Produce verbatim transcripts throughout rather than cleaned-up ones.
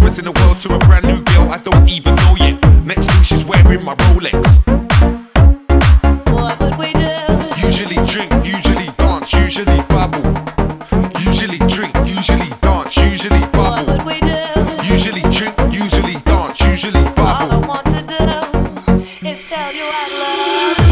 promising the world to a brand new girl I don't even know yet. Next thing she's wearing my Rolex. What would we do? Usually drink, usually dance, usually babble. Usually drink, usually dance, usually What babble. would we do? Usually drink, usually dance, usually All I babble. want to do is tell you I love you.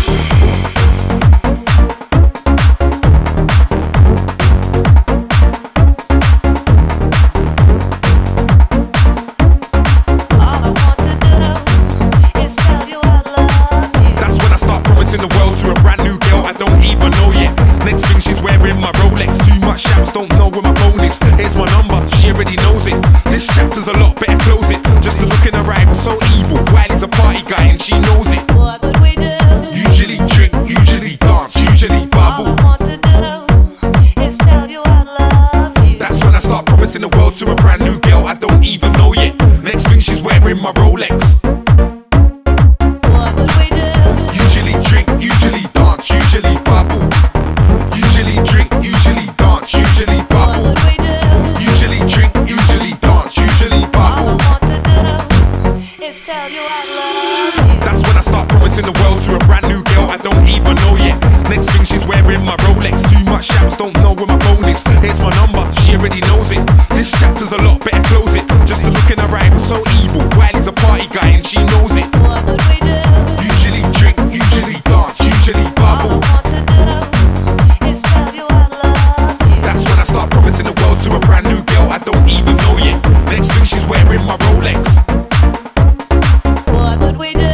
All I want to do is tell you I love you. That's when I start promising the world to a brand new girl I don't even know yet. Next thing she's wearing my Rolex. Too much shaps, don't know where my phone is. Here's my number, she already knows it. This chapter's a lot, better close it. Just to look in her eye was so evil. Wiley's a party guy and she knows it. What would we do? Usually drink, usually dance, usually All I babble. want to do is tell you I love you. That's when I start promising the world to a brand new girl I don't even know yet. Next thing she's wearing my Rolex. What would we do? Usually drink, usually dance, usually babble. Usually drink, usually dance, usually What babble. would we do? Usually drink, usually dance, usually All I babble. want to do is tell you I love you. That's when I start promising the world to a brand new girl I don't even know yet. Next thing she's wearing my Rolex. Too much shaps, don't know where my phone is. Here's my number, she already knows it. This chapter's a lot, better close it. Just to look in her eye was so evil. Wiley's a party guy and she knows it. What would we do? Usually drink, usually dance, usually All I babble. want to do is tell you I love you. That's when I start promising the world to a brand new girl I don't even know yet. Next thing she's wearing my Rolex. What would we do?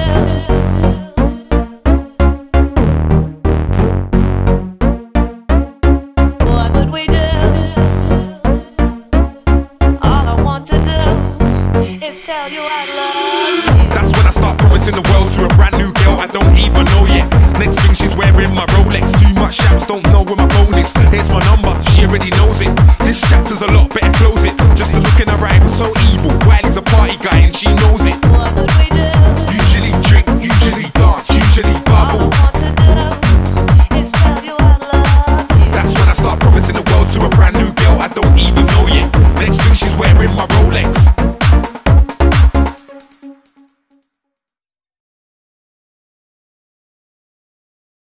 What would we do? All I want to do is tell you I love you. That's when I start promising the world to a brand new girl I don't even know yet. Next thing she's wearing my Rolex. Too much shaps, don't know where my phone is. Here's my number, she already knows it. This chapter's a lot better